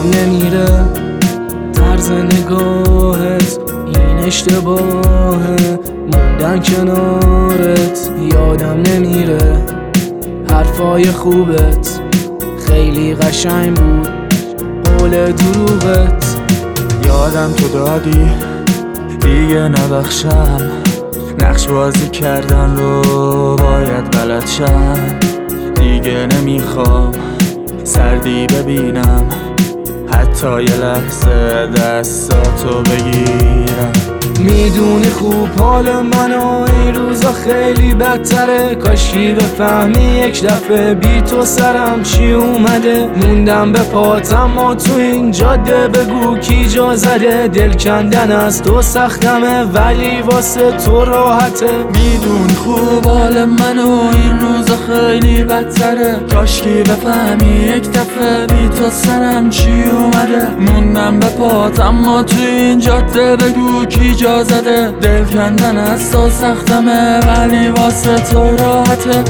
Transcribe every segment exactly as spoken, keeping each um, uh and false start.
یادم نمیره طرز نگاهت، این اشتباهه موندن کنارت. یادم نمیره حرفای خوبت، خیلی قشنگ بود قول دروغت. یادم تو دادی دیگه نبخشم، نقش بازی کردن رو باید بلد شم. دیگه نمیخوام سردی ببینم، حتی یه لحظه دستاتو بگیرم. میدونی خوب حال من و این روزا خیلی بدتره، کاشکی بفهمی یک دفعه بی تو سرم چی اومده. موندم به پات اما تو این جاده بگو کی جا زده. دل کندن از تو سختمه ولی واسه تو راحته. میدونی خوب حال من و این روزا خیلی بدتره، کاشکی بفهمی یک دفعه بی تو سرم چی اومده. موندم به پات اما تو این جاده بگو کی جا زده. دل کندن از تو سختمه ولی واسه تو راحته.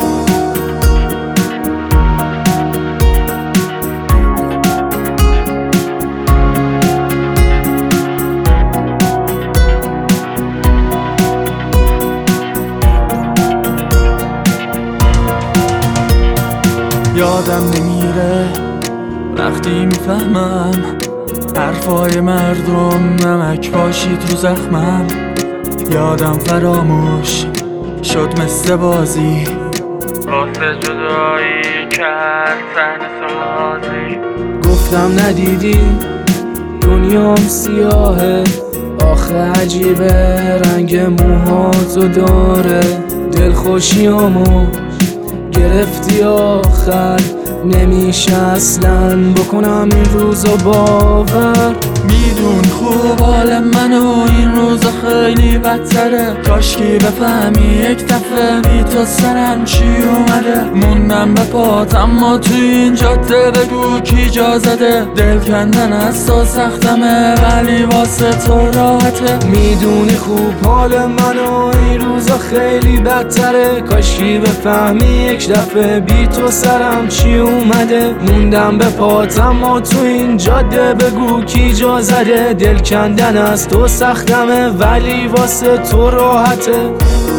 یادم نمیره وقتی میفهمم حرفای مردم نمک باشی تو زخمم. یادم فراموش شد مثل بازی، واسه جدایی کرد صحنه سازی. گفتم ندیدی دنیام سیاهه، آخه عجیبه رنگ موهاتو داره. دلخوشیامو گرفتی آخر، نمیشه اصلاً بکنم این روزا باور. میدون خوب حال من و این روزا خیلی بدتره، کاشکی بفهمی یک دفعه بی تو سرم چی اومده. موندم به پات اما تو این جاده بگو کی جا زده. دل کندن از تو سختمه ولی واسه تو راحته. میدونی خوب حال من و این روزا خیلی بدتره، کاشکی بفهمی یک دفعه بی تو سرم چی اومده. موندم به پات اما تو این جاده بگو کی جا زده. دل کندن از تو سختمه ولی واسه تو راحته.